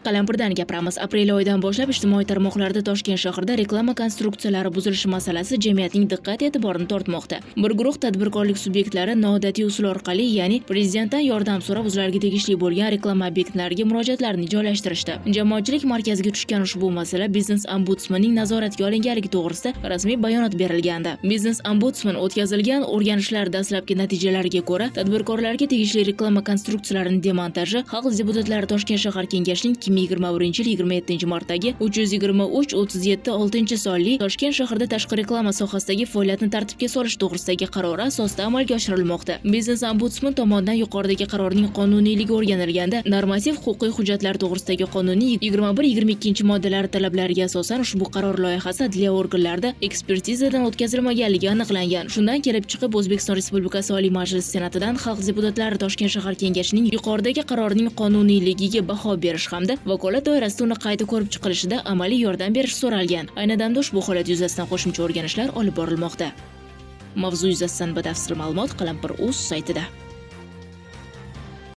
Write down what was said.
Qalampirdan gapiramiz. Aprel oyidan boshlab ijtimoiy tarmoqlarda Toshkent shahrida reklama konstruksiyalari buzilishi masalasi jamiyatning diqqat-e'tiborini tortmoqda. Bir guruh tadbirkorlik subyektlari noodatiy usul orqali, ya'ni prezidentdan yordam so'rab o'zlariga tegishli bo'lgan reklama obyektlariga murojaatlarini joylashtirishdi. Jamoatchilik markaziga tushgan ushbu masala biznes ombudsmanining nazoratiga olinganligi to'g'risida rasmiy bayonot berilgandi. Biznes ombudsman o'tkazilgan o'rganishlar dastlabki natijalariga ko'ra, tadbirkorlarga tegishli reklama konstruksiyalarining demontaji Xalq deputatlari Toshkent shahar kengashining 2021-27 martdagi 323-37-6 sonli Toshkent shahrida tashqi reklama sohasidagi faoliyatni tartibga solish to'g'risidagi qarori asosida amalga oshirilmoqda. Biznes ombudsman tomonidan yuqoridagi qarorning qonuniyligi o'rganilganda, normativ huquqiy hujjatlar to'g'risidagi qonunning 21-22 moddalari talablariga asosan ushbu qaror loyihasi adliya organlarida ekspertizadan o'tkazilmaganligi aniqlangan. Shundan kelib chiqib, O'zbekiston Respublikasi Oliy Majlisi Senatidan Xalq deputatlari Toshkent shahar kengashining yuqoridagi qarorining qonuniyligiga baho berish hamda vakolat doirasida uni qayta ko'rib chiqilishida amaliy yordam berish so'ralgan. Ayni damda ushbu holat yuzasidan qo'shimcha o'rganishlar olib borilmoqda. Mavzu yuzasidan batafsil ma'lumot Qalampir.uz saytida.